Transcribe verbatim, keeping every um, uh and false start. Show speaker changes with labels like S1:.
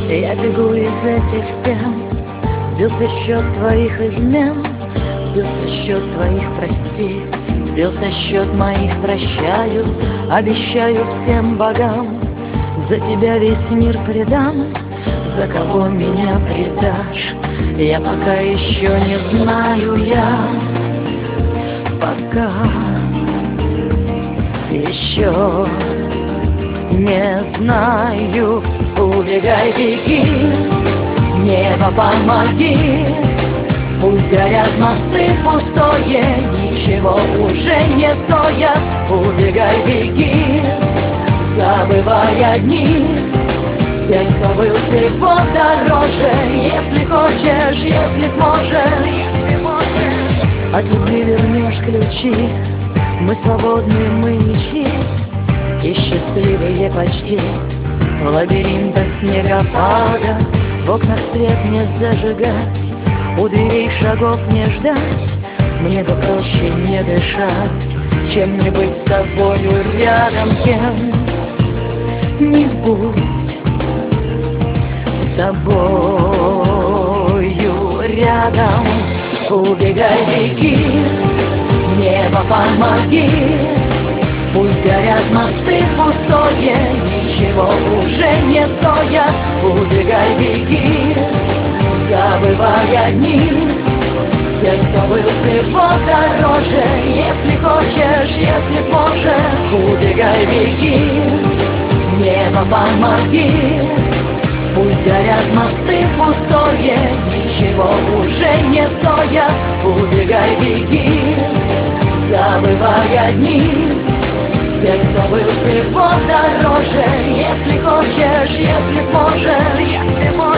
S1: Я бегу из этих стен. Сбился счет твоих измен, сбился счет твоих прости, сбился счет моих прощаю. Обещаю всем богам, за тебя весь мир предам. За кого меня предашь, я пока еще не знаю. Я пока еще не знаю. Убегай, беги, небо помоги. Пусть горят мосты пустое, ничего уже не стоят. Убегай, беги, забывая дни тех, кто был всего дороже. Если хочешь, если сможешь, если можешь, от любви вернешь ключи. Мы свободны, мы ничьи и счастливые почти. В лабиринтах снегопада в окнах свет не зажигать, у дверей шагов не ждать. Мне бы проще не дышать, чем не быть с тобою рядом. Кем не будь с тобою рядом. Убегай, беги, небо помоги. Пусть горят мосты пустое, ничего уже не стоят. Убегай, беги, забывая дни тех, кто был всего дороже. Если хочешь, если сможешь, убегай, беги, небо помоги. Пусть горят мосты пустое, ничего уже не стоят. Убегай, беги, забывая дни тех, кто был всего дороже. Если хочешь, если сможешь, если можешь.